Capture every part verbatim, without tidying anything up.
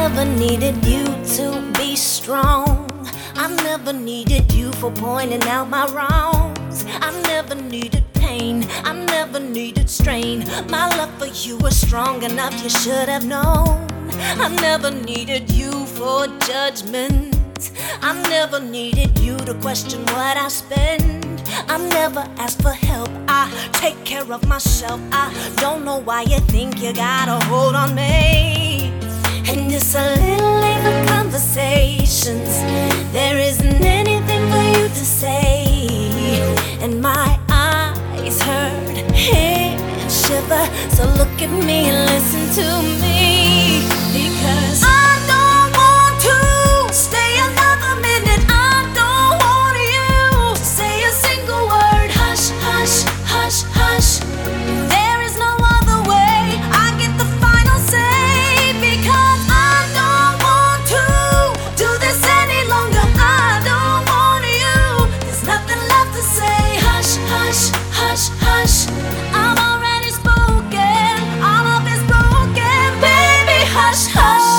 never needed you to be strong. I never needed you for pointing out my wrongs. I never needed pain, I never needed strain. My love for you was strong enough, you should have known. I never needed you for judgment. I never needed you to question what I spend. I never asked for help, I take care of myself. I don't know why you think you got a hold on me. And it's a little late for conversations. There isn't anything for you to say. And my eyes hurt, hands shiver. So look at me and listen to me. Because I don't want to stay another minute. I don't want you to say a single word. Hush, hush, hush, hush. There is no other way. I get the final say. Because I don't want to do this any longer. I don't want you. There's nothing left to say. Hush, hush, hush, hush. I'm already spoken. All of it's broken. Baby, hush, hush.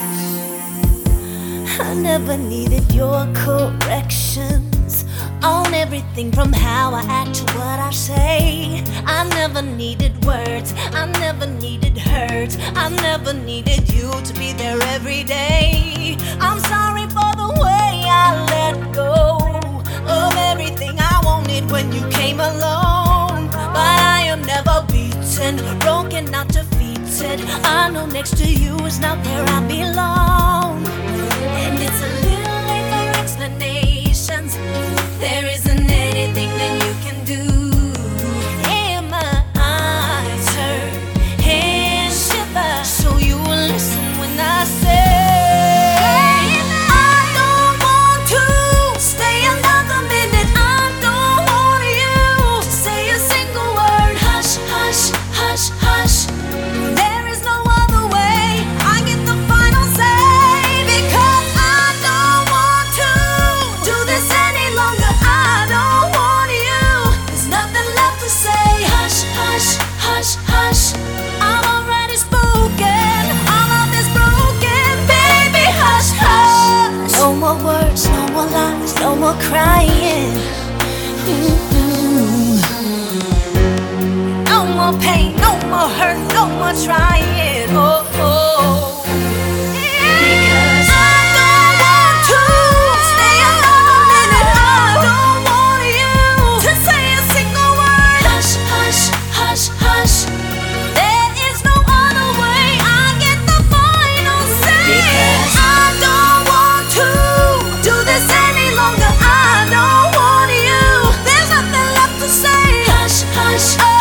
I never needed your corrections on everything from how I act to what I say. I never needed words, I never needed hurt. I never needed you to be there every day. I'm sorry for the way I let go of everything I wanted when you came along. But I am never beaten, broken, not defeated. I know next to you is not where I belong. And it's a little late for explanations. There isn't anything that you can do. And my eyes hurt, hands shiver. So you will listen when I say I don't want to stay another minute. I don't want you to say a single word. Hush, hush, hush, hush. There is no other way. I get the final say. Because I don't want to do this any longer. I don't want you. There's nothing left to say. Hush, hush, hush, hush. I'm already spoken. All of this broken. Baby, hush, hush. No more words, no more lies, no more crying. Mm-mm. No more pain, no more hurt, no more trying. Oh, oh. Because I don't want to stay another minute. I don't want you to say a single word. Hush, hush, hush, hush. There is no other way. I get the final say. Because I don't want to do this any longer. I don't want you. There's nothing left to say. Hush, hush.